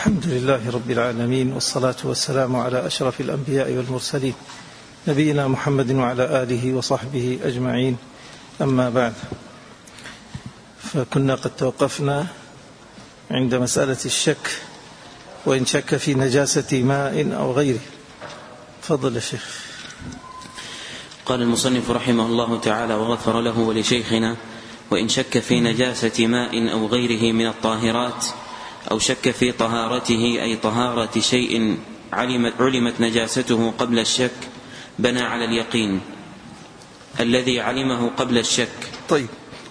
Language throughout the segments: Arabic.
الحمد لله رب العالمين، والصلاة والسلام على أشرف الأنبياء والمرسلين نبينا محمد وعلى آله وصحبه أجمعين. أما بعد، فكنا قد توقفنا عند مسألة الشك، وإن شك في نجاسة ماء أو غيره. فضل الشيخ. قال المصنف رحمه الله تعالى وغفر له ولشيخنا: وإن شك في نجاسة ماء أو غيره من الطاهرات، أو شك في طهارته أي طهارة شيء علمت نجاسته قبل الشك، بنى على اليقين الذي علمه قبل الشك. طيب،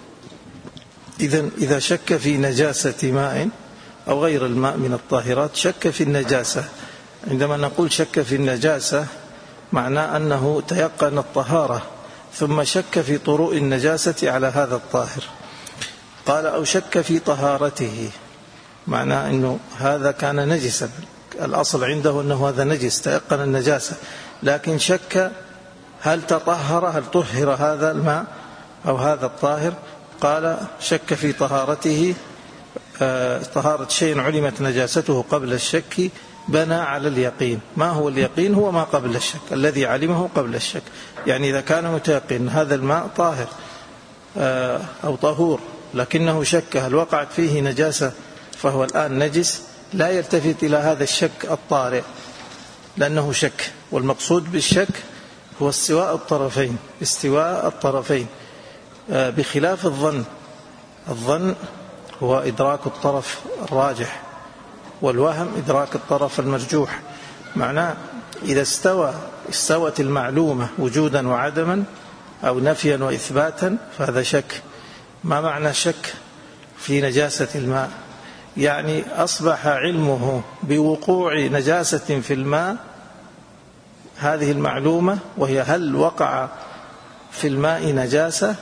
إذا شك في نجاسة ماء أو غير الماء من الطاهرات، شك في النجاسة. عندما نقول شك في النجاسة معناه أنه تيقن الطهارة ثم شك في طروء النجاسة على هذا الطاهر. قال: أو شك في طهارته، معناه أنه هذا كان نجسا، الأصل عنده أنه هذا نجس، تيقن النجاسة، لكن شك هل تطهر، هل طهر هذا الماء أو هذا الطاهر. قال: شك في طهارته، طهارة شيء علمت نجاسته قبل الشك، بنى على اليقين. ما هو اليقين؟ هو ما قبل الشك، الذي علمه قبل الشك. يعني إذا كان متيقن هذا الماء طاهر أو طهور، لكنه شك هل وقعت فيه نجاسة فهو الآن نجس، لا يلتفت إلى هذا الشك الطارئ، لأنه شك، والمقصود بالشك هو استواء الطرفين، بخلاف الظن. الظن هو إدراك الطرف الراجح، والوهم إدراك الطرف المرجوح. معناه إذا استوت المعلومة وجودا وعدما أو نفيا وإثباتا فهذا شك. ما معنى شك في نجاسة الماء؟ يعني أصبح علمه بوقوع نجاسة في الماء، هذه المعلومة وهي هل وقع في الماء نجاسة،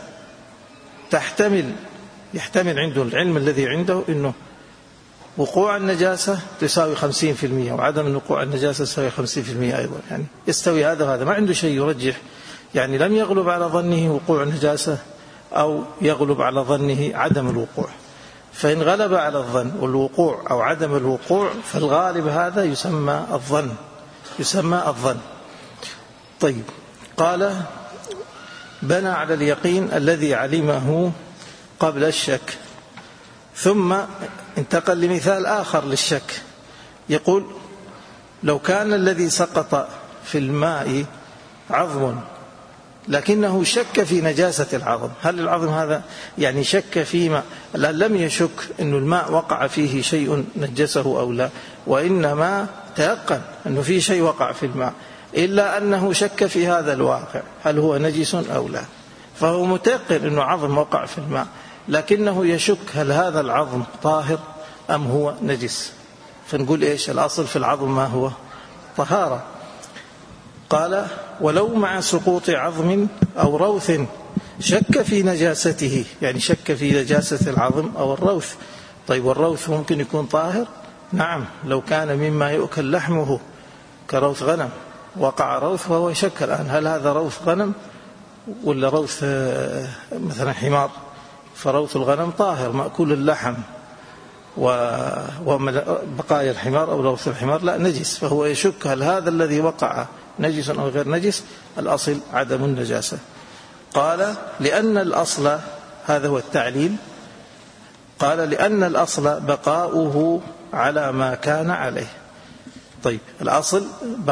يحتمل عنده العلم الذي عنده أنه وقوع النجاسة تساوي 50%، وعدم وقوع النجاسة تساوي 50% أيضا. يعني يستوي هذا وهذا، ما عنده شيء يرجح. يعني لم يغلب على ظنه وقوع النجاسة أو يغلب على ظنه عدم الوقوع. فإن غلب على الظن والوقوع أو عدم الوقوع، فالغالب هذا يسمى الظن. طيب، قال: بنى على اليقين الذي علمه قبل الشك. ثم انتقل لمثال آخر للشك، يقول: لو كان الذي سقط في الماء عظم، لكنه شك في نجاسة العظم، هل العظم هذا يعني شك فيما لم يشك أن الماء وقع فيه شيء نجسه أو لا، وإنما تيقن أنه في شيء وقع في الماء، إلا أنه شك في هذا الواقع هل هو نجس أو لا. فهو متيقن أنه عظم وقع في الماء، لكنه يشك هل هذا العظم طاهر أم هو نجس. فنقول إيش الأصل في العظم؟ ما هو؟ طهارة. قال: ولو مع سقوط عظم أو روث شك في نجاسته، يعني شك في نجاسة العظم أو الروث. طيب، والروث ممكن يكون طاهر؟ نعم، لو كان مما يؤكل لحمه كروث غنم، وقع روث وهو يشك الآن هل هذا روث غنم ولا روث مثلا حمار، فروث الغنم طاهر مأكول اللحم، وبقايا الحمار أو روث الحمار لا، نجس. فهو يشك هل هذا الذي وقع نجس أو غير نجس. الأصل عدم النجاسة. قال: لأن الأصل، هذا هو التعليل، قال: لأن الأصل بقاؤه على ما كان عليه. طيب، الأصل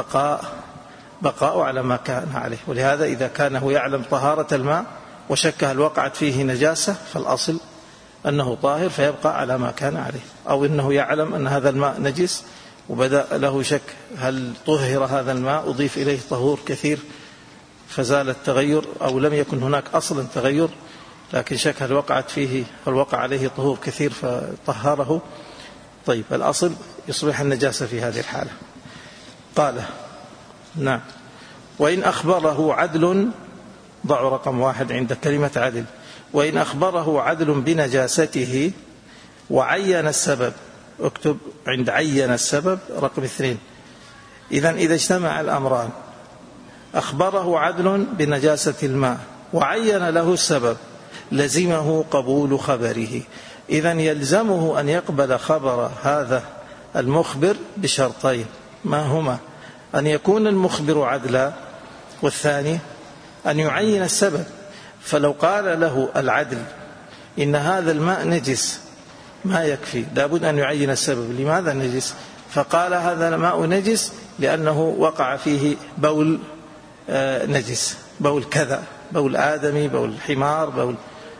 بقاء على ما كان عليه، ولهذا إذا كان هو يعلم طهارة الماء وشك هل وقعت فيه نجاسة، فالأصل أنه طاهر فيبقى على ما كان عليه. أو إنه يعلم أن هذا الماء نجس وبدأ له شك هل طهر هذا الماء، أضيف إليه طهور كثير فزال التغير، أو لم يكن هناك أصلا تغير لكن شك هل وقعت فيه، هل وقع عليه طهور كثير فطهره. طيب، الأصل يصبح النجاسة في هذه الحالة. قال: نعم، وإن أخبره عدل، ضعوا رقم 1 عند كلمة عدل، وإن أخبره عدل بنجاسته وعين السبب، اكتب عند عين السبب رقم 2. إذا اجتمع الأمران، أخبره عدل بنجاسة الماء وعين له السبب، لزمه قبول خبره. إذن يلزمه أن يقبل خبر هذا المخبر بشرطين، ما هما؟ أن يكون المخبر عدلا، والثاني أن يعين السبب. فلو قال له العدل إن هذا الماء نجس ما يكفي، لابد أن يعين السبب. لماذا نجس؟ فقال هذا الماء نجس لأنه وقع فيه بول نجس، بول كذا، بول آدمي، بول حمار، بول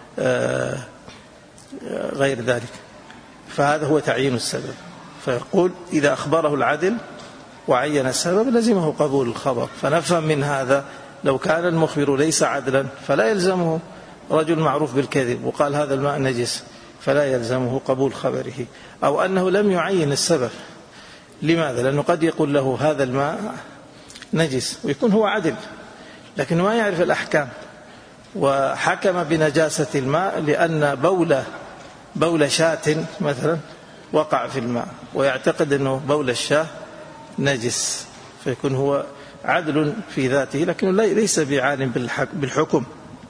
غير ذلك. فهذا هو تعيين السبب. فيقول إذا أخبره العدل وعين السبب لزمه قبول الخبر. فنفهم من هذا لو كان المخبر ليس عدلا فلا يلزمه، رجل معروف بالكذب وقال هذا الماء نجس فلا يلزمه قبول خبره. أو أنه لم يعين السبب. لماذا؟ لأنه قد يقول له هذا الماء نجس ويكون هو عدل لكن ما يعرف الأحكام، وحكم بنجاسة الماء لأن بول شاة مثلا وقع في الماء ويعتقد أنه بول الشاة نجس، فيكون هو عدل في ذاته لكنه ليس بعالم بالحكم.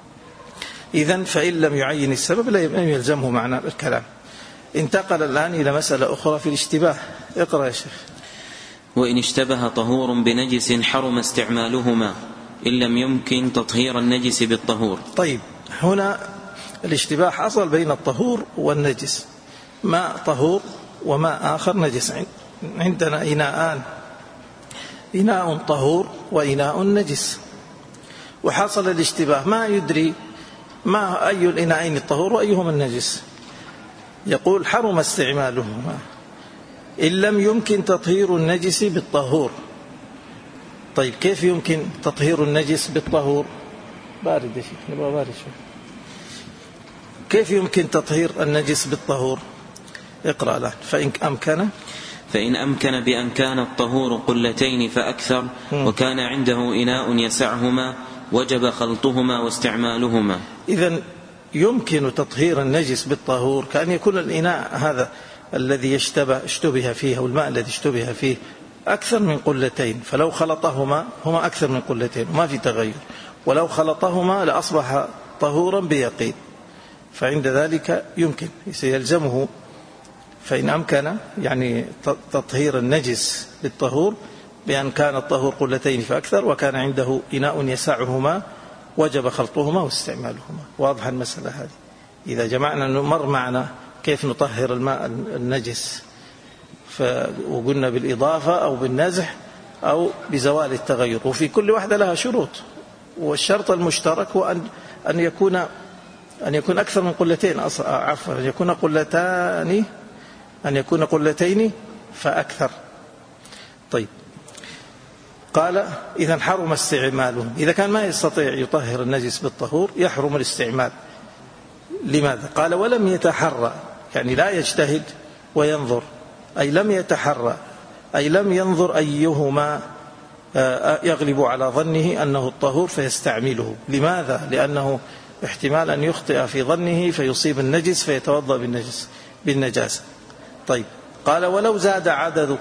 إذن فإن لم يعين السبب لم يلزمه معنى الكلام. انتقل الآن إلى مسألة أخرى في الاشتباه. اقرأ يا شيخ. وإن اشتبه طهور بنجس حرم استعمالهما إن لم يمكن تطهير النجس بالطهور. طيب، هنا الاشتباه حصل بين الطهور والنجس، ماء طهور وماء آخر نجس. عندنا إناءان، إناء طهور وإناء نجس، وحصل الاشتباه ما يدري ما أي الإناءين الطهور وأيهما النجس. يقول حرم استعمالهما إن لم يمكن تطهير النجس بالطهور. طيب كيف يمكن تطهير النجس بالطهور؟ بارد يا شيخ، نبغى بارد شوي. كيف يمكن تطهير النجس بالطهور؟ اقرأ له. فإن أمكن بأن كان الطهور قلتين فأكثر وكان عنده إناء يسعهما وجب خلطهما واستعمالهما. إذن يمكن تطهير النجس بالطهور كأن يكون الإناء هذا الذي اشتبه فيه أو الماء الذي اشتبه فيه أكثر من قلتين، فلو خلطهما هما أكثر من قلتين وما في تغير، ولو خلطهما لأصبح طهورا بيقين. فعند ذلك يمكن يلزمه فإن أمكن يعني تطهير النجس بالطهور بأن كان الطهور قلتين فأكثر وكان عنده إناء يسعهما وجب خلطهما واستعمالهما. واضح المسألة هذه. إذا جمعنا نمر معنا كيف نطهر الماء النجس، وقلنا بالإضافة أو بالنزح أو بزوال التغير، وفي كل واحدة لها شروط، والشرط المشترك هو أن يكون أكثر من قلتين، عفوا أن يكون قلتين فأكثر. طيب، قال إذن حرم استعمالهم. إذا كان ما يستطيع يطهر النجس بالطهور يحرم الاستعمال. لماذا؟ قال ولم يتحرى، يعني لا يجتهد وينظر، أي لم يتحرى، أي لم ينظر أيهما يغلب على ظنه أنه الطهور فيستعمله. لماذا؟ لأنه احتمال أن يخطئ في ظنه فيصيب النجس فيتوضأ بالنجاسة. طيب، قال ولو زاد عدد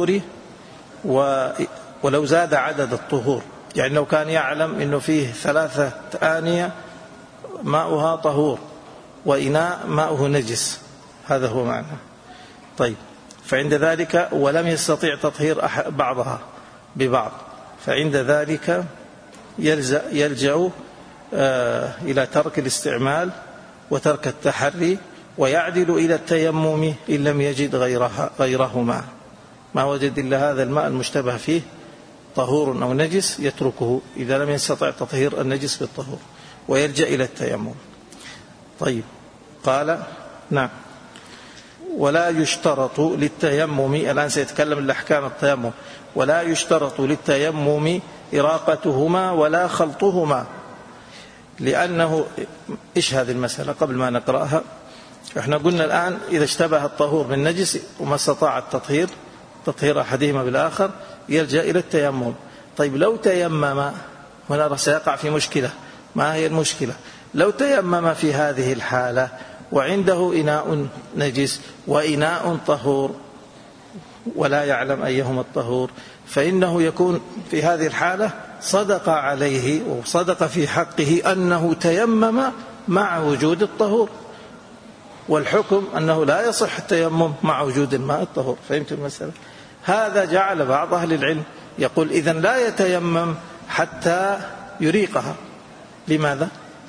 الطهور يعني لو كان يعلم أنه فيه 3 آنية ماؤها طهور وإناء ماؤه نجس، هذا هو معنى. طيب، فعند ذلك ولم يستطيع تطهير بعضها ببعض، فعند ذلك يلجأ إلى ترك الاستعمال وترك التحري، ويعدل إلى التيمم إن لم يجد غيرهما. ما وجد إلا هذا الماء المشتبه فيه طهور أو نجس يتركه إذا لم يستطع تطهير النجس بالطهور ويرجع إلى التيمم. طيب، قال نعم. ولا يشترط للتيمم، الآن سيتكلم الأحكام التيمم. ولا يشترط للتيمم إراقتهما ولا خلطهما، لأنه إيش هذه المسألة قبل ما نقرأها؟ احنا قلنا الآن إذا اشتبه الطهور بالنجس وما استطاع تطهير أحدهما بالآخر يلجأ إلى التيمم. طيب، لو تيمم، هنا سيقع في مشكلة. ما هي المشكلة؟ لو تيمم في هذه الحالة وعنده إناء نجس وإناء طهور ولا يعلم أيهما الطهور، فإنه يكون في هذه الحالة صدق عليه وصدق في حقه أنه تيمم مع وجود الطهور، والحكم أنه لا يصح التيمم مع وجود الماء الطهور. فهمت المسألة؟ هذا جعل بعض أهل العلم يقول إذن لا يتيمم حتى يريقها. لماذا؟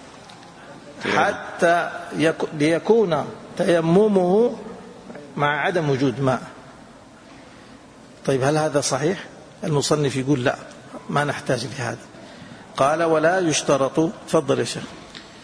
حتى ليكون تيممه مع عدم وجود ماء. طيب هل هذا صحيح؟ المصنف يقول لا، ما نحتاج لهذا. قال ولا يشترط. تفضل يا شيخ.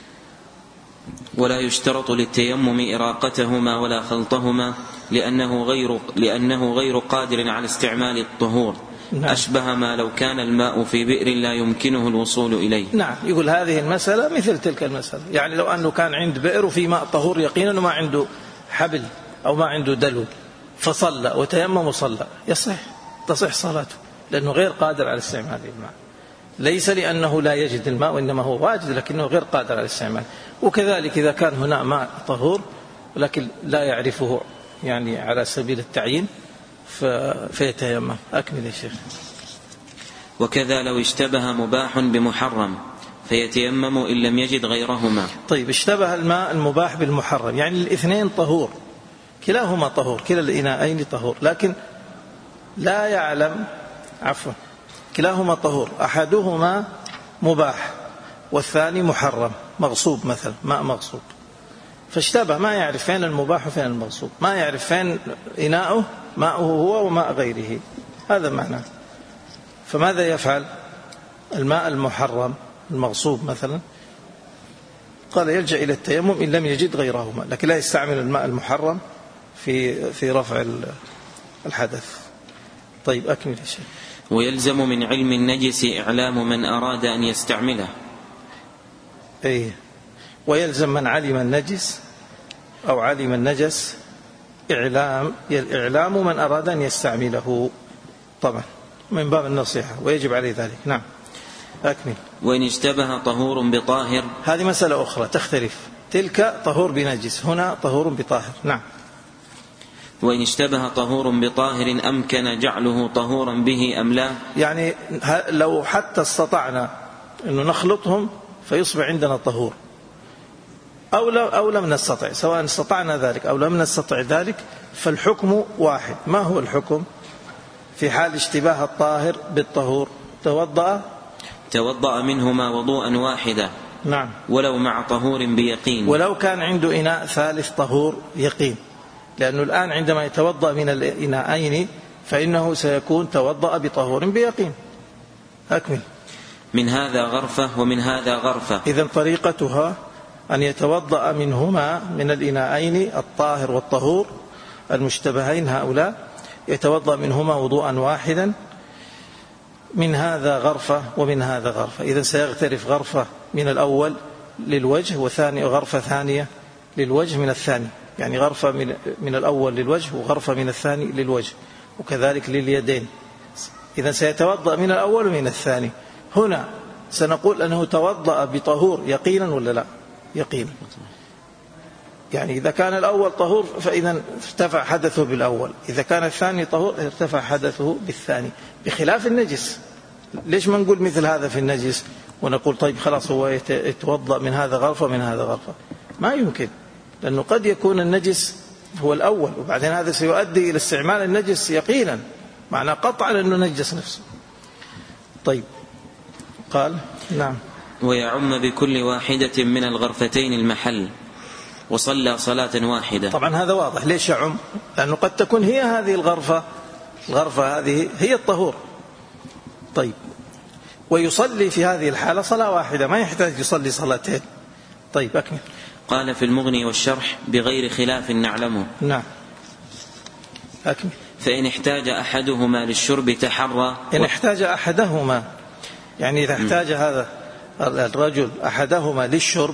ولا يشترط للتيمم إراقتهما ولا خلطهما لأنه غير قادر على استعمال الطهور. نعم. أشبه ما لو كان الماء في بئر لا يمكنه الوصول إليه. نعم. يقول هذه المسألة مثل تلك المسألة، يعني لو أنه كان عند بئر وفي ماء طهور يقينا وما عنده حبل أو ما عنده دلو فصلى وتيمم وصلى، تصح صلاته لأنه غير قادر على استعمال الماء، ليس لأنه لا يجد الماء وإنما هو واجد لكنه غير قادر على الاستعمال. وكذلك إذا كان هنا ماء طهور لكن لا يعرفه يعني على سبيل التعيين فيتيمم. أكمل يا شيخ. وكذا لو اشتبه مباح بمحرم فيتيمم إن لم يجد غيرهما. طيب اشتبه الماء المباح بالمحرم، يعني الاثنين طهور، كلاهما طهور، كلا الإناءين طهور، لكن لا يعلم كلاهما طهور، أحدهما مباح والثاني محرم، مغصوب مثلا، ماء مغصوب، فاشتبه، ما يعرف فين المباح وفين المغصوب، ما يعرف فين إناؤه، ماءه هو وماء غيره، هذا معناه. فماذا يفعل؟ الماء المحرم المغصوب مثلا قال يلجأ إلى التيمم إن لم يجد غيرهما، لكن لا يستعمل الماء المحرم في رفع الحدث. طيب أكمل يا شيخ. ويلزم من علم النجس إعلام من أراد أن يستعمله. ويلزم من علم النجس أو علم النجس إعلام من أراد أن يستعمله، طبعا من باب النصيحة ويجب عليه ذلك. نعم أكمل. وإن اشتبه طهور بطاهر، هذه مسألة أخرى تختلف، تلك طهور بنجس، هنا طهور بطاهر. نعم. وإن اشتبه طهور بطاهر أمكن جعله طهورا به أم لا؟ يعني لو حتى استطعنا أنه نخلطهم فيصبح عندنا طهور، أو لم نستطع، سواء استطعنا ذلك أو لم نستطع ذلك فالحكم واحد. ما هو الحكم في حال اشتباه الطاهر بالطهور؟ توضأ منهما وضوءا واحدا. نعم. ولو مع طهور بيقين، ولو كان عنده إناء ثالث طهور يقين، لأنه الآن عندما يتوضأ من الإناءين فإنه سيكون توضأ بطهور بيقين. أكمل. من هذا غرفة ومن هذا غرفة. إذن طريقتها أن يتوضأ منهما، من الإناءين الطاهر والطهور المشتبهين هؤلاء، يتوضأ منهما وضوءا واحدا، من هذا غرفة ومن هذا غرفة. إذن سيغترف غرفة من الأول للوجه وغرفة ثانية للوجه من الثاني، يعني غرفة من الأول للوجه وغرفة من الثاني للوجه، وكذلك لليدين. إذن سيتوضأ من الأول ومن الثاني. هنا سنقول أنه توضأ بطهور يقينا ولا لا؟ يقينا. يعني إذا كان الأول طهور فإذا ارتفع حدثه بالأول، إذا كان الثاني طهور ارتفع حدثه بالثاني، بخلاف النجس. ليش ما نقول مثل هذا في النجس ونقول طيب خلاص هو يتوضأ من هذا غرفة من هذا غرفة؟ ما يمكن، لأنه قد يكون النجس هو الأول وبعدين هذا سيؤدي إلى استعمال النجس يقينا، معنى قطعا أنه نجس نفسه. طيب قال نعم. ويعم بكل واحدة من الغرفتين المحل وصلى صلاة واحدة. طبعا هذا واضح. ليش يعم؟ لأنه قد تكون هي هذه الغرفة هذه هي الطهور. طيب ويصلي في هذه الحالة صلاة واحدة، ما يحتاج يصلي صلاتين. طيب أكمل. قال في المغني والشرح بغير خلاف نعلمه. نعم أكمل. فإن احتاج أحدهما للشرب تحرى. إن احتاج أحدهما، يعني إذا احتاج هذا الرجل أحدهما للشرب،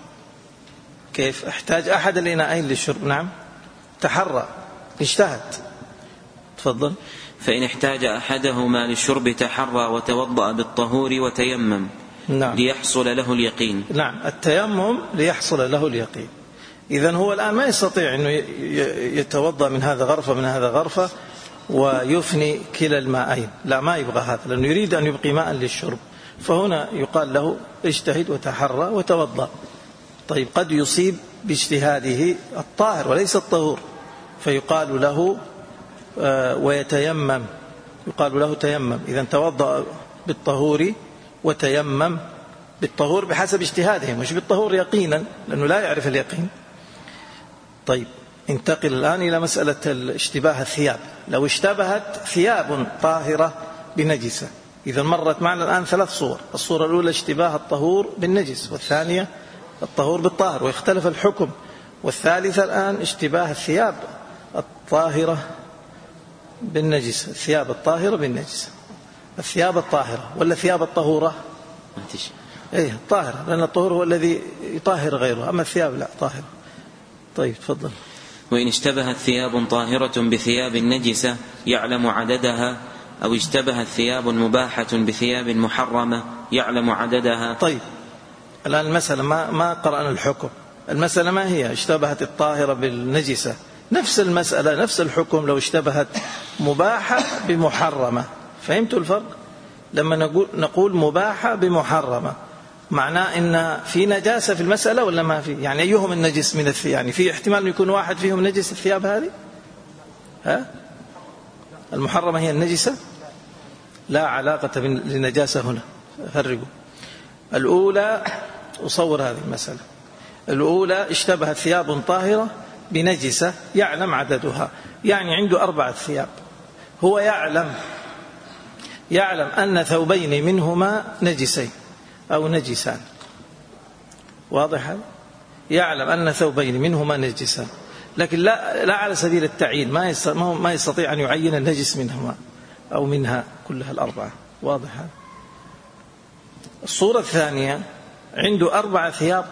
كيف احتاج أحد الإناءين للشرب؟ نعم تحرى، اجتهد. تفضل. فإن احتاج أحدهما للشرب تحرى وتوضأ بالطهور وتيمم. نعم. ليحصل له اليقين. نعم التيمم ليحصل له اليقين. إذن هو الآن ما يستطيع أنه يتوضأ من هذا غرفة من هذا غرفة ويفني كلا الماءين، لا ما يبغى هذا، لأنه يريد أن يبقي ماء للشرب، فهنا يقال له اجتهد وتحرى وتوضأ. طيب قد يصيب باجتهاده الطاهر وليس الطهور، فيقال له ويتيمم، يقال له تيمم. إذا توضأ بالطهور وتيمم بالطهور بحسب اجتهاده، مش بالطهور يقينا لأنه لا يعرف اليقين. طيب انتقل الآن إلى مسألة اشتباه الثياب. لو اشتبهت ثياب طاهرة بنجسة، إذا مرت معنا الآن 3 صور. الصورة الأولى اشتباه الطهور بالنجس، والثانية الطهور بالطاهر ويختلف الحكم، والثالثة الآن اشتباه الثياب الطاهرة بالنجسة. الثياب الطاهرة بالنجسة، الثياب الطاهرة ولا الثياب الطهورة؟ ايه الطاهرة، لأن الطهور هو الذي يطهر غيره، أما الثياب لا طاهرة. طيب تفضل. وإن اشتبهت ثياب طاهرة بثياب نجسة يعلم عددها، أو اشتبهت ثياب مباحة بثياب محرمة يعلم عددها. طيب الآن المسألة ما قرأنا الحكم. المسألة ما هي؟ اشتبهت الطاهرة بالنجسة، نفس المسألة نفس الحكم لو اشتبهت مباحة بمحرمة. فهمتوا الفرق؟ لما نقول مباحة بمحرمة معناه إن في نجاسة في المسألة ولا ما في؟ يعني أيهم النجس من الثياب؟ يعني في احتمال يكون واحد فيهم نجس الثياب هذه؟ المحرمة هي النجسة؟ لا علاقة للنجاسة هنا، فرقوا. الأولى أصور هذه المسألة. الأولى اشتبهت ثياب طاهرة بنجسة يعلم عددها، يعني عنده 4 ثياب، هو يعلم أن ثوبين منهما نجسين أو نجسان، واضح هذا؟ يعلم أن ثوبين منهما نجسان، لكن لا على سبيل التعيين، ما يستطيع أن يعين النجس منهما أو منها كلها ال4، واضح هذا؟ الصورة الثانية عنده 4 ثياب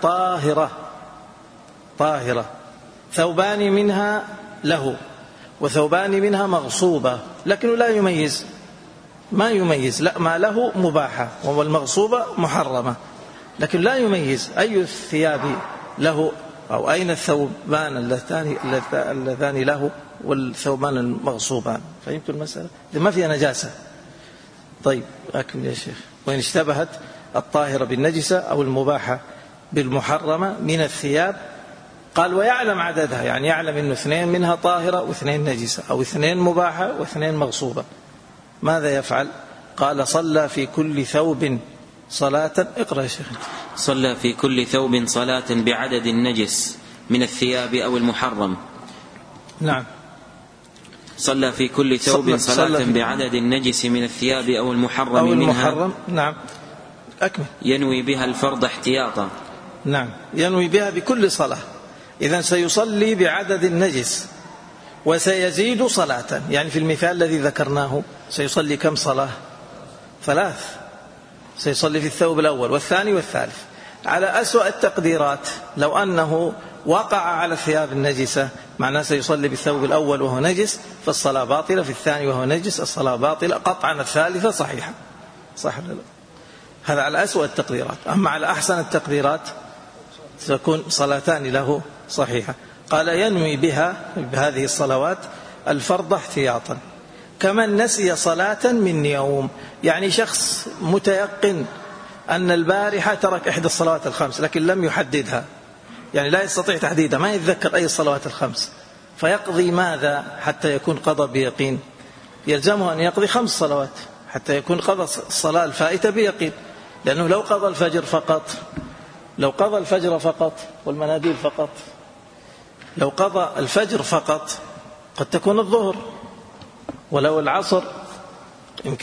طاهرة، ثوبان منها له وثوبان منها مغصوبة، لكنه لا يميز، ما يميز، لا ما له مباحة والمغصوبة محرمة، لكن لا يميز أي الثياب له أو أين الثوبان اللذان له والثوبان المغصوبان. فهمت المسألة؟ ما فيها نجاسة. طيب أكمل يا شيخ. وإن اشتبهت الطاهرة بالنجسة أو المباحة بالمحرمة من الثياب، قال ويعلم عددها، يعني يعلم أنه 2 منها طاهرة و2 نجسة، أو 2 مباحة و2 مغصوبة، ماذا يفعل؟ قال صلى في كل ثوب صلاة. اقرأ يا شيخ. صلى في كل ثوب صلاة بعدد النجس من الثياب أو المحرم. نعم. صلى في كل ثوب صلاة بعدد النجس من الثياب أو المحرم منها. نعم أكمل. ينوي بها الفرض احتياطا. نعم ينوي بها بكل صلاة. إذن سيصلي بعدد النجس وسيزيد صلاة، يعني في المثال الذي ذكرناه سيصلي كم صلاة؟ 3. سيصلي في الثوب الأول والثاني والثالث. على أسوأ التقديرات لو أنه وقع على الثياب النجسة، معناه سيصلي بالثوب الأول وهو نجس فالصلاة باطلة، في الثاني وهو نجس الصلاة باطلة قطعا، الثالثة صحيحة. صح ولا لا؟ هذا على أسوأ التقديرات. أما على أحسن التقديرات تكون صلاتان له صحيحة. قال ينوي بهذه الصلوات الفرض احتياطا، كمن نسي صلاة من يوم، يعني شخص متيقن أن البارحة ترك إحدى الصلوات ال5 لكن لم يحددها، يعني لا يستطيع تحديدها، ما يتذكر أي الصلوات ال5، فيقضي ماذا حتى يكون قضى بيقين؟ يلزمه أن يقضي 5 صلوات حتى يكون قضى الصلاة الفائتة بيقين، لأنه لو قضى الفجر فقط والمناديل فقط، لو قضى الفجر فقط قد تكون الظهر، ولو العصر يمكن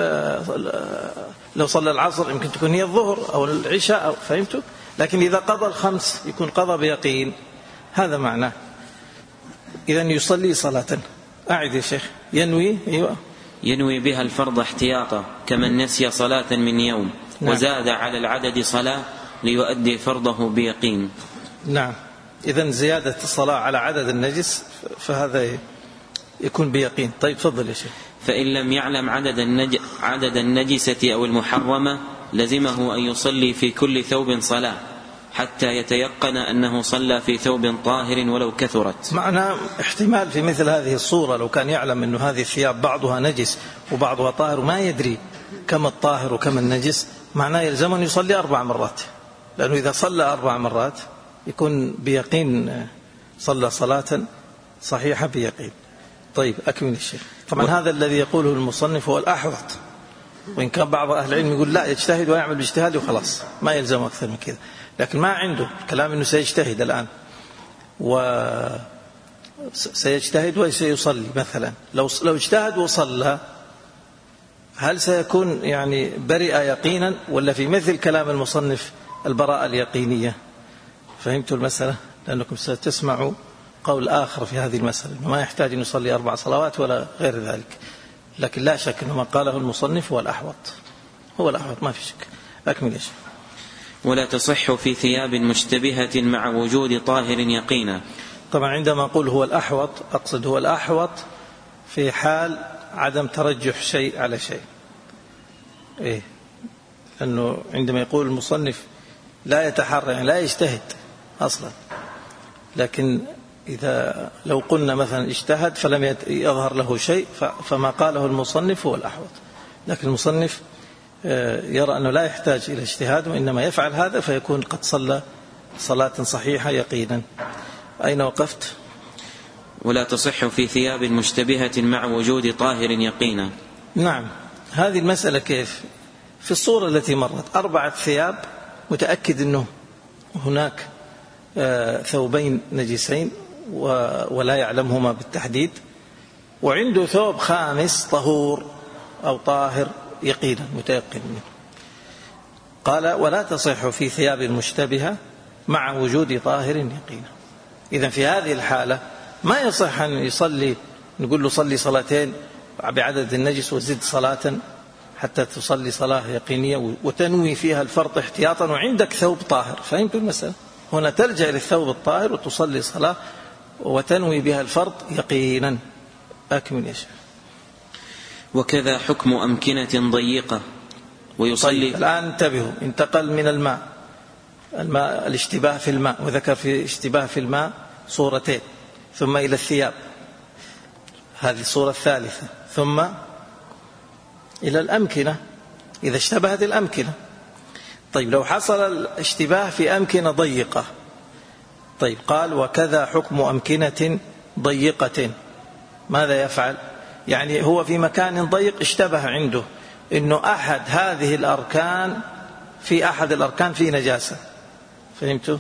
لو صلى العصر يمكن تكون هي الظهر أو العشاء، فهمتوا؟ لكن إذا قضى ال5 يكون قضى بيقين، هذا معناه. إذن يصلي صلاة. أعد يا شيخ. ينوي. أيوة. ينوي بها الفرض احتياطا كمن نسي صلاة من يوم. نعم. وزاد على العدد صلاة ليؤدي فرضه بيقين. نعم. إذن زيادة الصلاة على عدد النجس فهذا يكون بيقين. طيب تفضل يا شيخ. فإن لم يعلم عدد النجسة أو المحرمة لزمه أن يصلي في كل ثوب صلاة حتى يتيقن أنه صلى في ثوب طاهر ولو كثرت. معنى احتمال في مثل هذه الصورة لو كان يعلم أن هذه الثياب بعضها نجس وبعضها طاهر وما يدري كم الطاهر وكم النجس، معناه يلزم أن يصلي 4 مرات، لأنه إذا صلى 4 مرات يكون بيقين صلى صلاة صحيحة بيقين. طيب أكمل الشيخ. طبعا هذا الذي يقوله المصنف هو الأحوط، وإن كان بعض أهل العلم يقول لا، يجتهد ويعمل باجتهاده وخلاص ما يلزم أكثر من كذا، لكن ما عنده الكلام أنه سيجتهد الآن وسيجتهد وسيصلي مثلا. لو اجتهد وصلى هل سيكون يعني برئ يقينا، ولا في مثل كلام المصنف البراءة اليقينية؟ فهمتوا المسألة؟ لأنكم ستسمعوا قول آخر في هذه المسألة، إنه ما يحتاج أن يصلي 4 صلوات ولا غير ذلك، لكن لا شك أنه ما قاله المصنف هو الأحوط، هو الأحوط ما في شك. أكمل يا شيخ. ولا تصح في ثياب مشتبهة مع وجود طاهر يقينا. طبعا عندما أقول هو الأحوط أقصد هو الأحوط في حال عدم ترجح شيء على شيء. إيه؟ لأنه عندما يقول المصنف لا يتحرى يعني لا يجتهد أصلا، لكن إذا لو قلنا مثلا اجتهد فلم يظهر له شيء فما قاله المصنف هو الأحوط، لكن المصنف يرى أنه لا يحتاج إلى اجتهاد، وإنما يفعل هذا فيكون قد صلى صلاة صحيحة يقينا. أين وقفت؟ ولا تصح في ثياب مشتبهة مع وجود طاهر يقينا. نعم، هذه المسألة كيف؟ في الصورة التي مرت 4 ثياب متأكد أنه هناك ثوبين نجسين ولا يعلمهما بالتحديد، وعنده ثوب خامس طهور أو طاهر يقينا متيقن منه. قال ولا تصح في ثياب مشتبهة مع وجود طاهر يقينا. إذن في هذه الحالة ما يصح أن يصلي، نقول له صلي صلاتين بعدد النجس وزد صلاة حتى تصلي صلاة يقينية وتنوي فيها الفرض احتياطا وعندك ثوب طاهر. فهمت المسألة؟ هنا ترجع للثوب الطاهر وتصلي صلاة وتنوي بها الفرض يقينا. أكمل يا شيخ. وكذا حكم أمكنة ضيقة ويصلي. طيب الآن انتبهوا، انتقل من الماء الاشتباه في الماء، وذكر في اشتباه في الماء صورتين، ثم إلى الثياب هذه الصورة الثالثة، ثم إلى الأمكنة إذا اشتبهت الأمكنة. طيب لو حصل الاشتباه في أمكنة ضيقة، طيب قال وكذا حكم أمكنة ضيقة، ماذا يفعل؟ يعني هو في مكان ضيق اشتبه عنده إنه أحد هذه الأركان في أحد الأركان في نجاسة، فهمتوا؟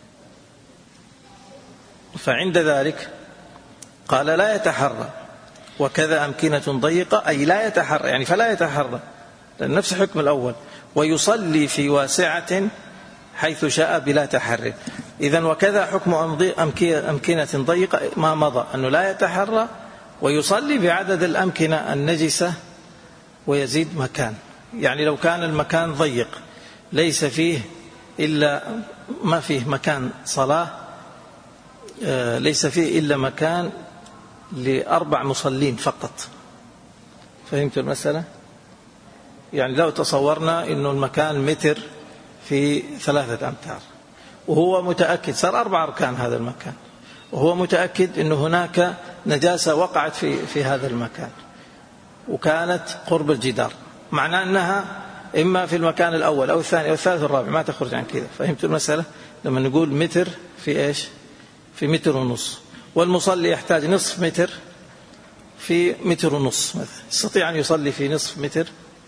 فعند ذلك قال لا يتحرى، وكذا أمكنة ضيقة أي لا يتحرى، يعني فلا يتحرى، لأن نفس الحكم الأول، ويصلي في واسعة حيث شاء بلا تحري. إذن وكذا حكم أمكنة ضيقة ما مضى أنه لا يتحرى ويصلي بعدد الأمكنة النجسة ويزيد مكان. يعني لو كان المكان ضيق ليس فيه إلا ما فيه مكان صلاة، ليس فيه إلا مكان ل4 مصلين فقط، فهمت المسألة؟ يعني لو تصورنا إنه المكان متر في 3 أمتار، وهو متأكد صار 4 أركان هذا المكان، وهو متأكد إنه هناك نجاسة وقعت في هذا المكان وكانت قرب الجدار، معناه أنها إما في المكان الأول أو الثاني أو الثالث والرابع، ما تخرج عن كذا. فهمت المسألة؟ لما نقول متر في إيش؟ في 1.5 متر، والمصلي يحتاج نصف متر في 1.5 متر مثلا، يستطيع أن يصلي في نصف متر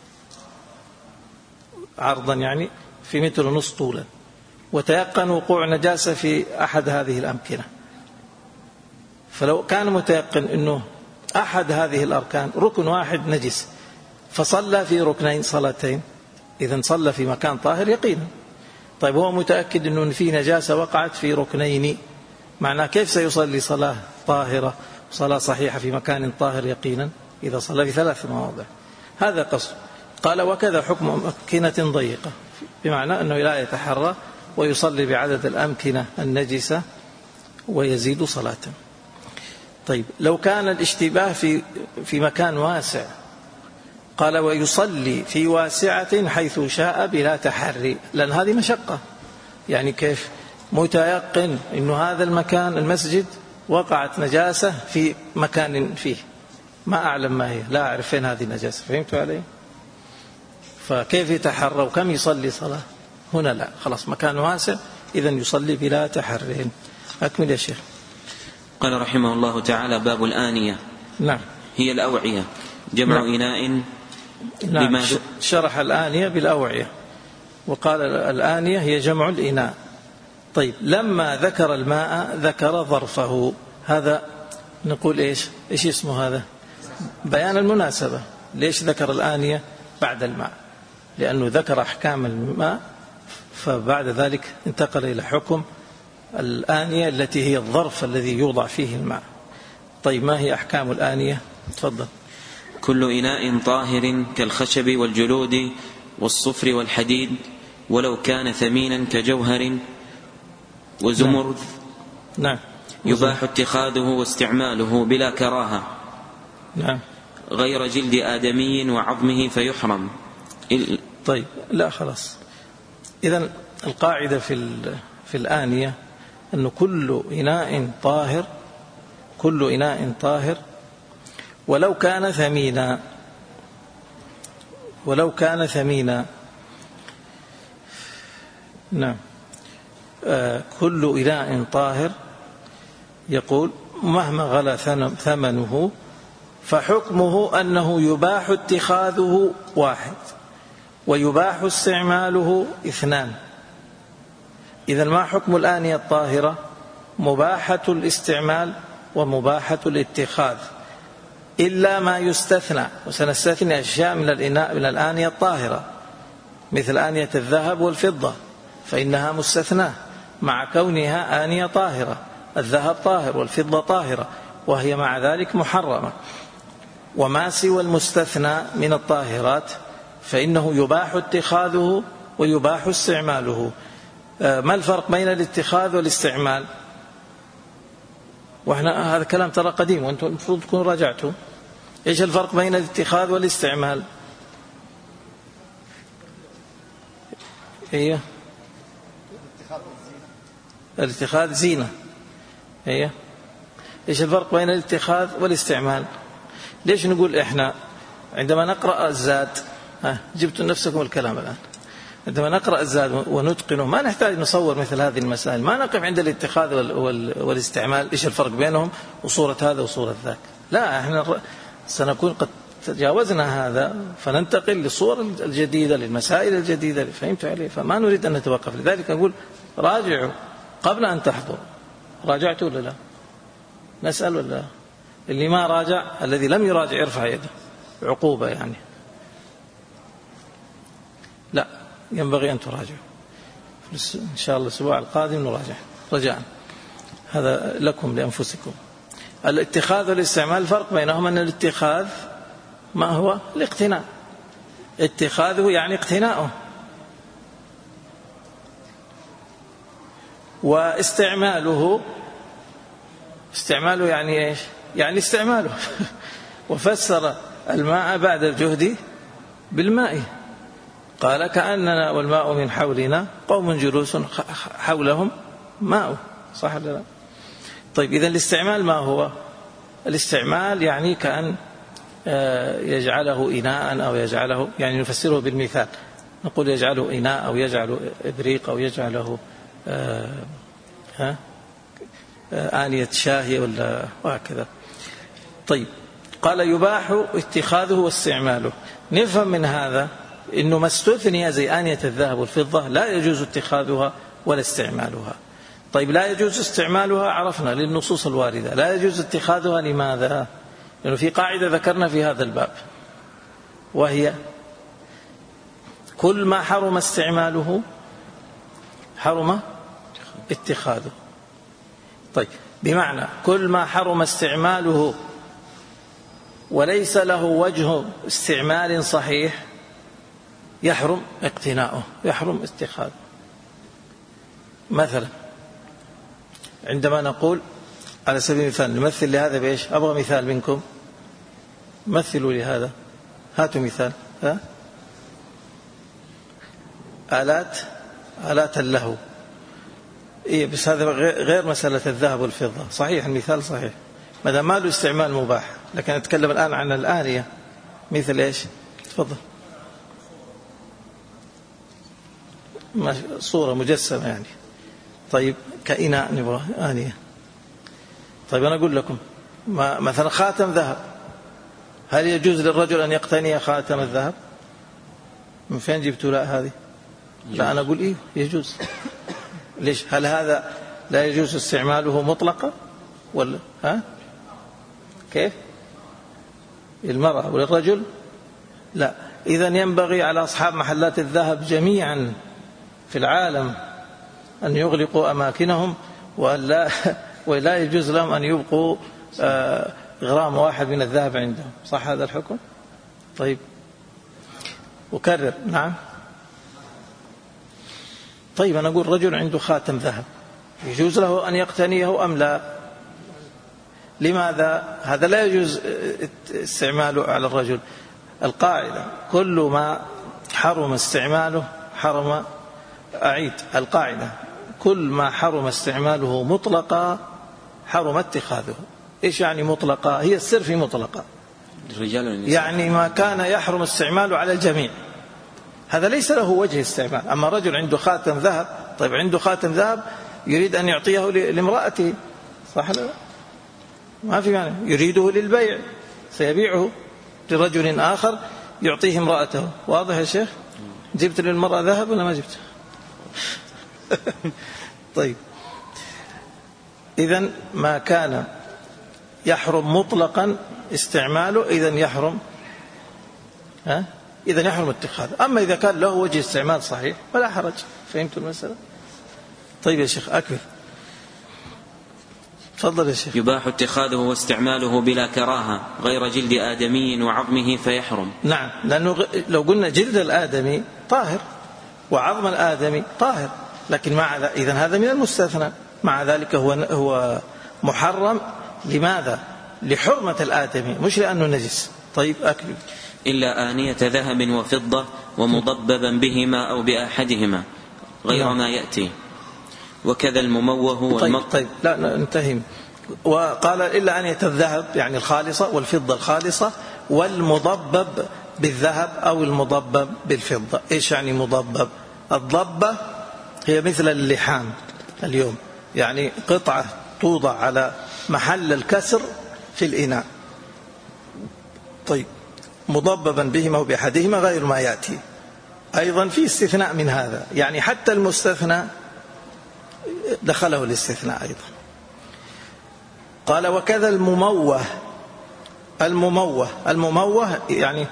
عرضا، يعني في 1.5 متر طولا، وتيقن وقوع نجاسة في أحد هذه الأمكنة. فلو كان متيقن أنه أحد هذه الأركان ركن واحد نجس فصلى في ركنين صلاتين، إذن صلى في مكان طاهر يقينا. طيب هو متأكد أنه في نجاسة وقعت في ركنين، معناه كيف سيصلي صلاة طاهرة صلاة صحيحة في مكان طاهر يقينا إذا صلى في 3 مواضع؟ هذا قصد. قال وكذا حكم أمكنة ضيقة، بمعنى أنه لا يتحرى ويصلي بعدد الأمكنة النجسة ويزيد صلاة. طيب لو كان الاشتباه في مكان واسع، قال ويصلي في واسعة حيث شاء بلا تحري، لأن هذه مشقة. يعني كيف متيقن إنه هذا المكان المسجد وقعت نجاسة في مكان فيه ما أعلم ما هي، لا أعرف فين هذه النجاسة، فهمت علي؟ فكيف يتحرى وكم يصلي صلاة؟ هنا لا، خلاص مكان واسع إذن يصلي بلا تحر. أكمل يا شيخ. قال رحمه الله تعالى: باب الآنية. نعم. هي الأوعية جمع نعم. إناء. نعم. شرح الآنية بالأوعية وقال الآنية هي جمع الإناء. طيب لما ذكر الماء ذكر ظرفه. هذا نقول إيش اسمه هذا؟ بيان المناسبة. ليش ذكر الآنية بعد الماء؟ لأنه ذكر أحكام الماء فبعد ذلك انتقل إلى حكم الآنية التي هي الظرف الذي يوضع فيه الماء. طيب ما هي أحكام الآنية؟ تفضل. كل إناء طاهر كالخشب والجلود والصفر والحديد ولو كان ثمينا كجوهر وزمرد. نعم. يباح اتخاذه واستعماله بلا كراهة. نعم. غير جلد آدمي وعظمه فيحرم. طيب لا خلاص. إذن القاعدة في الآنية أن كل إناء طاهر ولو كان ثمينا. نعم. كل إناء طاهر يقول مهما غلا ثمنه فحكمه أنه يباح اتخاذه 1 ويباح استعماله 2. إذن ما حكم الآنية الطاهرة؟ مباحة الاستعمال ومباحة الاتخاذ إلا ما يستثنى، وسنستثني أشياء من الآنية الطاهرة مثل آنية الذهب والفضة فإنها مستثناة مع كونها آنية طاهرة. الذهب طاهر والفضة طاهرة وهي مع ذلك محرمة. وما سوى المستثنى من الطاهرات فإنه يباح اتخاذه ويباح استعماله. ما الفرق بين الاتخاذ والاستعمال؟ وإحنا هذا كلام ترى قديم وأنتم المفروض تكونوا راجعتوا. إيش الفرق بين الاتخاذ والاستعمال؟ إيه؟ الاتخاذ زينة. إيه؟ إيش الفرق بين الاتخاذ والاستعمال؟ ليش نقول إحنا عندما نقرأ الزاد جبتوا نفسكم الكلام الآن. عندما نقرأ الزاد ونتقنه ما نحتاج نصور مثل هذه المسائل. ما نقف عند الاتخاذ والاستعمال إيش الفرق بينهم وصورة هذا وصورة ذاك. لا، احنا سنكون قد تجاوزنا هذا فننتقل للصور الجديدة للمسائل الجديدة. فهمت عليه؟ فما نريد أن نتوقف. لذلك نقول راجعوا قبل أن تحضر. راجعتوا ولا لا؟ نسأل ولا لا؟ اللي ما راجع، الذي لم يراجع يرفع يده، عقوبة يعني. لا، ينبغي أن تراجعوا إن شاء الله الأسبوع القادم نراجع رجاء. هذا لكم لأنفسكم. الاتخاذ والاستعمال الفرق بينهما أن الاتخاذ ما هو؟ الاقتناء. اتخاذه يعني اقتناؤه، واستعماله يعني ايش؟ يعني استعماله. وفسر الماء بعد الجهد بالماء، قال كأننا والماء من حولنا قوم جلوس حولهم ماء. صح ولا لا؟ طيب إذا الاستعمال ما هو؟ الاستعمال يعني كأن يجعله إناء أو يجعله، يعني نفسره بالمثال نقول يجعله إناء أو يجعله إبريق أو يجعله آنية شاهي ولا وهكذا. طيب قال يباح اتخاذه واستعماله. نفهم من هذا إنه ما استثني زي آنية الذهب والفضة لا يجوز اتخاذها ولا استعمالها. طيب لا يجوز استعمالها عرفنا للنصوص الواردة، لا يجوز اتخاذها لماذا؟ لأنه في قاعدة ذكرنا في هذا الباب وهي كل ما حرم استعماله حرم اتخاذه. طيب بمعنى كل ما حرم استعماله وليس له وجه استعمال صحيح يحرم اقتناؤه، يحرم اتخاذه. مثلا عندما نقول على سبيل المثال نمثل لهذا بإيش؟ أبغى مثال منكم، مثلوا لهذا، هاتوا مثال. آلات اللهو. إيه بس هذا غير مسألة الذهب والفضة. صحيح المثال صحيح ما دام ما له استعمال مباح، لكن أتكلم الآن عن الآنية. مثل إيش؟ تفضل. صورة مجسمة يعني طيب كإناء نبغى آنية. طيب أنا أقول لكم مثلا خاتم ذهب، هل يجوز للرجل أن يقتني خاتم الذهب؟ من فين جبتوا لا هذه؟ لا أنا أقول إيه يجوز. ليش؟ هل هذا لا يجوز استعماله مطلقا ولا ها؟ كيف؟ المرأة وللرجل لا. إذن ينبغي على أصحاب محلات الذهب جميعا في العالم أن يغلقوا أماكنهم ولا يجوز لهم أن يبقوا غرام واحد من الذهب عندهم. صح هذا الحكم؟ طيب أكرر. نعم. طيب أنا أقول رجل عنده خاتم ذهب، يجوز له أن يقتنيه أم لا؟ لماذا؟ هذا لا يجوز استعماله على الرجل. القاعدة كل ما حرم استعماله حرم، أعيد القاعدة، كل ما حرم استعماله مطلقا حرم اتخاذه. إيش يعني مطلقا؟ هي السر في مطلقا، يعني ما كان يحرم استعماله على الجميع هذا ليس له وجه استعمال. أما رجل عنده خاتم ذهب، طيب عنده خاتم ذهب يريد أن يعطيه لامرأته، صح لا؟ ما في معنى، يريده للبيع سيبيعه لرجل آخر يعطيه امرأته. واضح يا شيخ؟ جبت للمرأة ذهب ولا ما جبت؟ طيب إذن ما كان يحرم مطلقا استعماله إذن يحرم إذن يحرم اتخاذه. أما إذا كان له وجه استعمال صحيح فلا حرج. فهمت المسألة؟ طيب يا شيخ أكمل. تفضل يا شيخ. يباح اتخاذه واستعماله بلا كراهة غير جلد آدمي وعظمه فيحرم. نعم، لأنه لو قلنا جلد الآدمي طاهر وعظم الآدمي طاهر، لكن إذن هذا من المستثنى، مع ذلك هو محرم. لماذا؟ لحرمة الآدمي مش لأنه نجس. طيب أكمل. إلا آنية ذهب وفضة ومضببا بهما أو بأحدهما غير ما يأتي، وكذا المموه والمط. طيب لا انتهي. وقال إلا آنية الذهب يعني الخالصة، والفضة الخالصة، والمضبب بالذهب أو المضبب بالفضة. إيش يعني مضبب؟ الضبة هي مثل اللحام اليوم، يعني قطعة توضع على محل الكسر في الإناء. طيب مضببا بهما وبأحدهما غير ما يأتي. أيضا في استثناء من هذا، يعني حتى المستثنى دخله الاستثناء أيضا. قال وكذا المموه. المموه يعني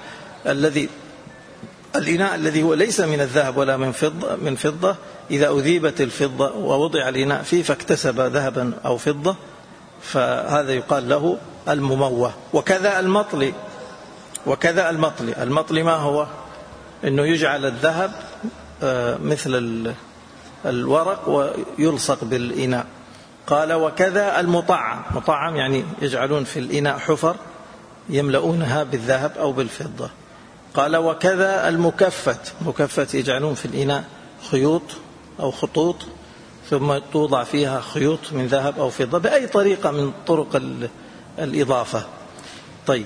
الإناء الذي هو ليس من الذهب ولا من فضة، إذا أذيبت الفضة ووضع الإناء فيه فاكتسب ذهبا أو فضة فهذا يقال له المموه. وكذا المطلي. المطلي ما هو؟ إنه يجعل الذهب مثل الورق ويلصق بالإناء. قال وكذا المطعم يعني يجعلون في الإناء حفر يملؤونها بالذهب أو بالفضة. قال وكذا المكفت يجعلون في الإناء خيوط أو خطوط ثم توضع فيها خيوط من ذهب أو فضة بأي طريقة من طرق الإضافة. طيب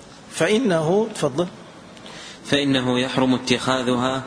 فإنه يحرم اتخاذها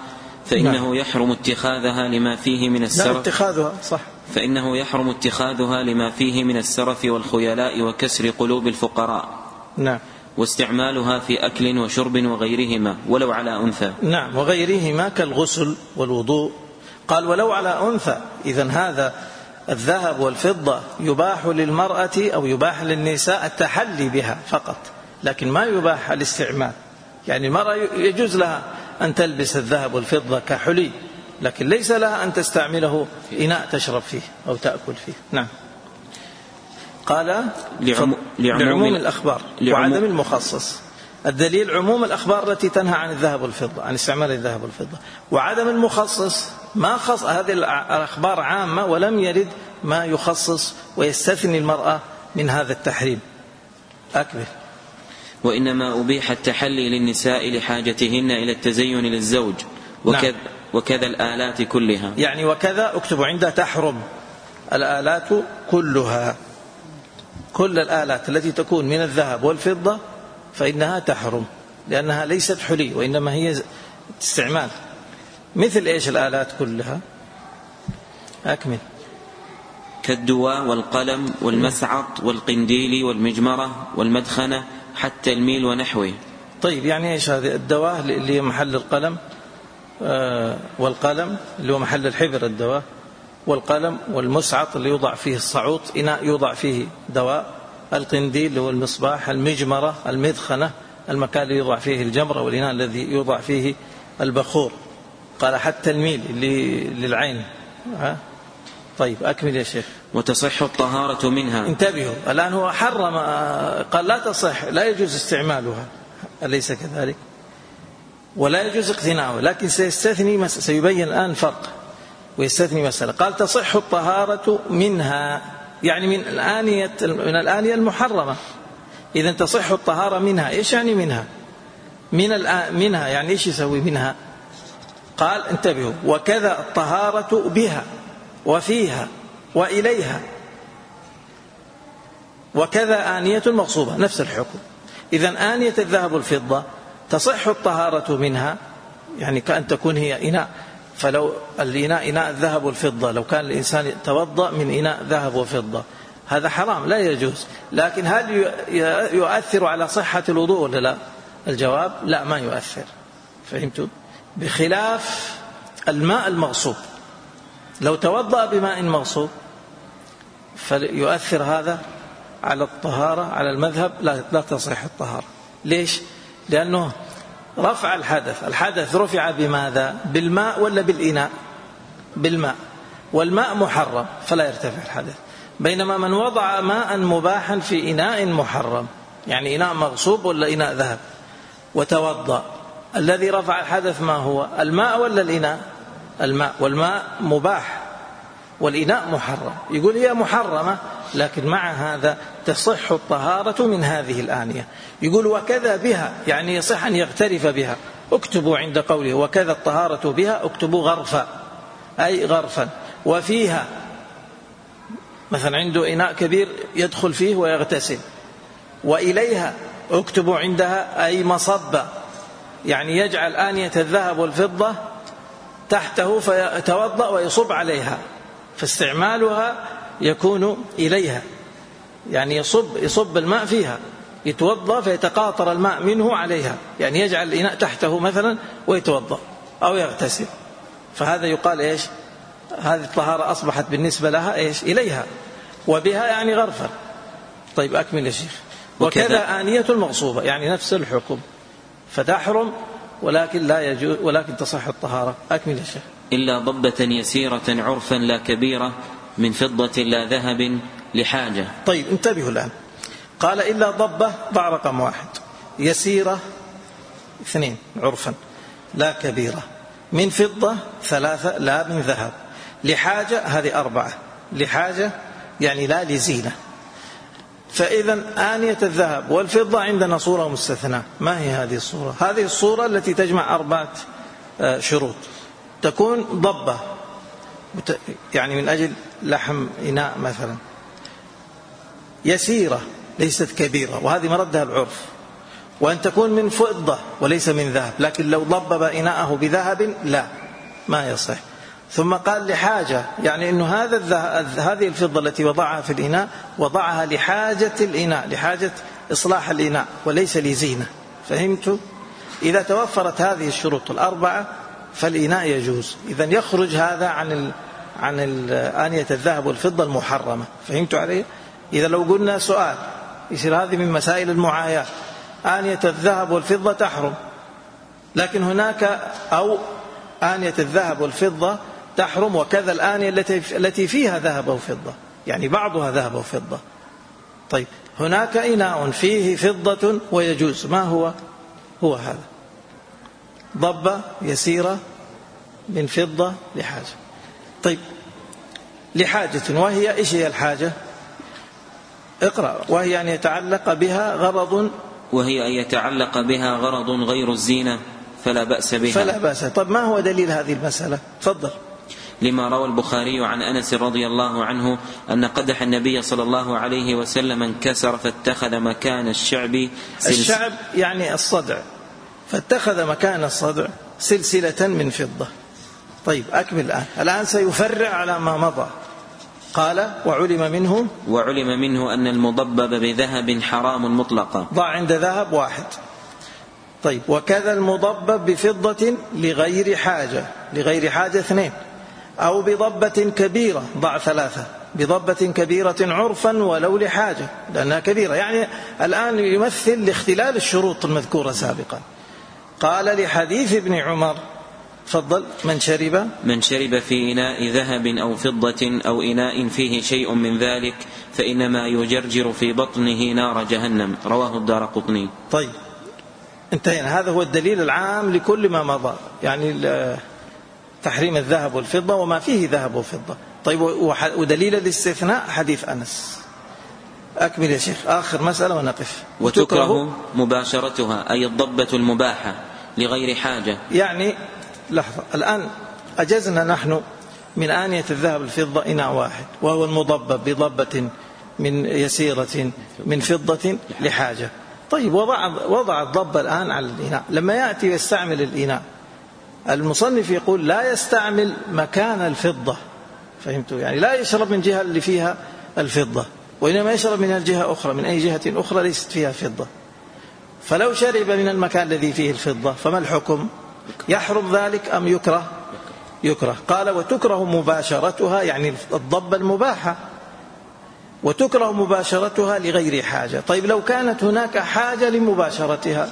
لما فيه من السرف. اتخاذها صح. فإنه يحرم اتخاذها لما فيه من السرف والخيلاء وكسر قلوب الفقراء. نعم. واستعمالها في أكل وشرب وغيرهما ولو على أنثى. نعم، وغيرهما كالغسل والوضوء. قال ولو على أنثى. إذن هذا الذهب والفضة يباح للمرأة أو يباح للنساء التحلي بها فقط، لكن ما يباح الاستعمال. يعني المرأة يجوز لها أن تلبس الذهب والفضة كحلي، لكن ليس لها أن تستعمله إناء تشرب فيه أو تأكل فيه. نعم. قال لعموم الأخبار وعدم المخصص. الدليل عموم الأخبار التي تنهى عن الذهب والفضة، عن استعمال الذهب والفضة. وعدم المخصص ما خص، هذه الأخبار عامة ولم يرد ما يخصص ويستثني المرأة من هذا التحريم. أكبر. وإنما أبيح التحلي للنساء لحاجتهن إلى التزين للزوج وكذا الآلات كلها. يعني وكذا اكتبوا عندها تحرم الآلات كلها، كل الآلات التي تكون من الذهب والفضة فإنها تحرم، لأنها ليست حلي وإنما هي استعمال. مثل إيش الآلات كلها؟ أكمل. كالدواء والقلم والمسعط والقنديل والمجمرة والمدخنة حتى الميل ونحوه. طيب يعني إيش هذه؟ الدواء اللي محل القلم، والقلم اللي هو محل الحبر الدواء، والقلم والمسعط اللي يوضع فيه الصعوط، إناء يوضع فيه دواء، القنديل اللي هو المصباح، المجمرة، المدخنة المكان اللي يوضع فيه الجمرة، والإناء الذي يوضع فيه البخور. قال حتى الميل اللي للعين. طيب أكمل يا شيخ. وتصح الطهارة منها. انتبهوا الآن هو حرم، قال لا تصح، لا يجوز استعمالها، أليس كذلك؟ ولا يجوز اقتناؤها، لكن سيستثني، سيبين الآن الفرق ويستثني مسألة. قال تصح الطهارة منها، يعني من الآنية المحرمة. إذا تصح الطهارة منها، إيش يعني منها؟ منها يعني إيش يسوي منها؟ قال انتبهوا، وكذا الطهارة بها وفيها وإليها، وكذا آنية مغصوبة، نفس الحكم. إذا آنية الذهب والفضة تصح الطهارة منها، يعني كأن تكون هي إناء، فلو الإناء إناء الذهب والفضة، لو كان الإنسان يتوضأ من إناء ذهب وفضة هذا حرام لا يجوز. لكن هل يؤثر على صحة الوضوء ولا لا؟ الجواب لا، ما يؤثر. فهمتوا؟ بخلاف الماء المغصوب، لو توضأ بماء مغصوب فيؤثر هذا على الطهارة. على المذهب لا تصح الطهارة. ليش؟ لأنه رفع الحدث رفع بماذا؟ بالماء ولا بالإناء؟ بالماء، والماء محرم فلا يرتفع الحدث. بينما من وضع ماء مباحا في إناء محرم، يعني إناء مغصوب ولا إناء ذهب، وتوضأ، الذي رفع الحدث ما هو؟ الماء ولا الإناء؟ الماء، والماء مباح والإناء محرم. يقول هي محرمة، لكن مع هذا تصح الطهارة من هذه الآنية. يقول وكذا بها، يعني يصح أن يغترف بها. اكتبوا عند قوله وكذا الطهارة بها، اكتبوا غرفا، أي غرفا. وفيها مثلا عنده إناء كبير يدخل فيه ويغتسل. وإليها اكتبوا عندها أي مصبة، يعني يجعل آنية الذهب والفضة تحته فيتوضأ ويصب عليها، فاستعمالها يكون إليها، يعني يصب الماء فيها، يتوضأ فيتقاطر الماء منه عليها، يعني يجعل الإناء تحته مثلا ويتوضأ أو يغتسل. فهذا يقال إيش؟ هذه الطهارة أصبحت بالنسبة لها إيش؟ إليها. وبها يعني غرفة. طيب أكمل يا شيخ. وكذا آنية المغصوبة، يعني نفس الحكم، فتحرم ولكن لا يجوز، ولكن تصح الطهارة. أكمل يا شيخ. إلا ضبة يسيرة عرفا لا كبيرة، من فضة لا ذهب لحاجة. طيب انتبهوا الآن، قال إلا ضبة، ضع رقم 1، يسيرة 2 عرفا، لا كبيرة، من فضة 3 لا من ذهب، لحاجة هذه 4، لحاجة يعني لا لزينة. فإذا آنية الذهب والفضة عندنا صورة مستثناة. ما هي هذه الصورة؟ هذه الصورة التي تجمع 4 شروط. تكون ضبة، يعني من أجل لحم إناء مثلا، يسيرة ليست كبيرة، وهذه مردها العرف. وأن تكون من فضة وليس من ذهب، لكن لو ضبب إناءه بذهب لا، ما يصح. ثم قال لحاجة، يعني أنه هذه الفضة التي وضعها في الإناء وضعها لحاجة الإناء، لحاجة إصلاح الإناء وليس لزينة. فهمتوا؟ إذا توفرت هذه الشروط 4 فالإناء يجوز. إذن يخرج هذا عن آنية الذهب والفضة المحرمة. فهمتوا علي؟ إذا لو قلنا سؤال يصير هذه من مسائل المعاياة، آنية الذهب والفضة تحرم، لكن هناك أو آنية الذهب والفضة تحرم، وكذا الآنية التي فيها ذهب وفضة، يعني بعضها ذهب وفضة. طيب هناك إناء فيه فضة ويجوز، ما هو هذا؟ ضبة يسيرة من فضة لحاجة. طيب لحاجة، وهي إيش هي الحاجة؟ اقرأ. وهي أن يتعلق بها غرض، وهي أن يتعلق بها غرض غير الزينة فلا بأس بها. فلا بأس. طب ما هو دليل هذه المسألة؟ تفضل. لما روى البخاري عن أنس رضي الله عنه أن قدح النبي صلى الله عليه وسلم انكسر فاتخذ مكان الشعب الشعب يعني الصدع، فاتخذ مكان الصدع سلسلة من فضة. طيب أكمل الآن سيفرع على ما مضى. قال وعلم منه أن المضبب بذهب حرام مطلقا. ضع عند ذهب واحد. طيب وكذا المضبب بفضة لغير حاجة، لغير حاجة 2، أو بضبة كبيرة، ضع 3، بضبة كبيرة عرفا ولو لحاجة لأنها كبيرة. يعني الآن يمثل لاختلال الشروط المذكورة سابقا. قال لحديث ابن عمر تفضل من شرب في إناء ذهب أو فضة أو إناء فيه شيء من ذلك فإنما يجرجر في بطنه نار جهنم، رواه الدارقطني. طيب انتهينا. هذا هو الدليل العام لكل ما مضى، يعني تحريم الذهب والفضة وما فيه ذهب وفضة. طيب ودليل الاستثناء حديث أنس. أكمل يا شيخ آخر مسألة ونقف. وتكره مباشرتها أي الضبة المباحة لغير حاجة. يعني لحظة، الآن أجزنا نحن من آنية الذهب الفضة إناء واحد وهو المضبب بضبة من يسيرة من فضة لحاجة. طيب وضع الضبة الآن على الإناء، لما يأتي يستعمل الإناء المصنف يقول لا يستعمل مكان الفضة، فهمتوا؟ يعني لا يشرب من جهة اللي فيها الفضة، وإنما يشرب من الجهة أخرى، من أي جهة أخرى ليست فيها فضة. فلو شرب من المكان الذي فيه الفضة فما الحكم؟ يحرم ذلك أم يكره؟ يكره. قال وتكره مباشرتها يعني الضبة المباحة، وتكره مباشرتها لغير حاجة. طيب لو كانت هناك حاجة لمباشرتها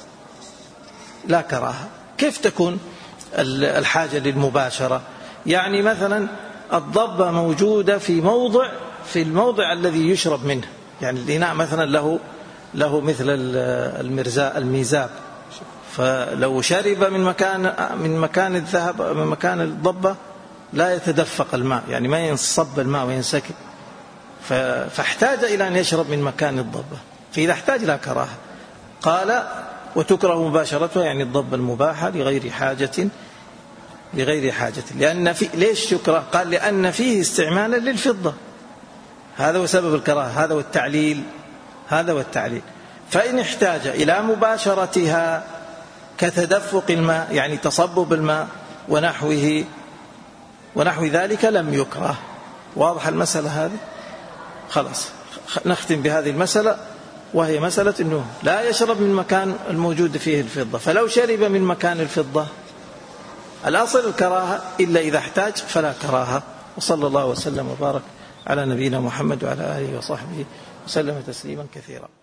لا كراهة. كيف تكون الحاجة للمباشرة؟ يعني مثلا الضبة موجودة في الموضع الذي يشرب منه، يعني الإناء مثلا له مثل الميزاب، فلو شرب من مكان الذهب من مكان الضبة لا يتدفق الماء، يعني ما ينصب الماء وينسكب، فاحتاج إلى أن يشرب من مكان الضبة، فإذا احتاج لا كراهة. قال وتكره مباشرتها يعني الضبة المباحة لغير حاجة. لأن ليش يكره؟ قال لأن فيه استعمالا للفضة، هذا هو سبب الكراهة، هذا والتعليل. فإن احتاج إلى مباشرتها كتدفق الماء يعني تصبب الماء ونحو ذلك لم يكره. واضح المسألة هذه؟ خلاص نختم بهذه المسألة، وهي مسألة أنه لا يشرب من مكان الموجود فيه الفضة، فلو شرب من مكان الفضة الأصل الكراهة إلا إذا احتاج فلا كراهة. وصلى الله وسلم وبارك على نبينا محمد وعلى آله وصحبه وسلم تسليما كثيرا.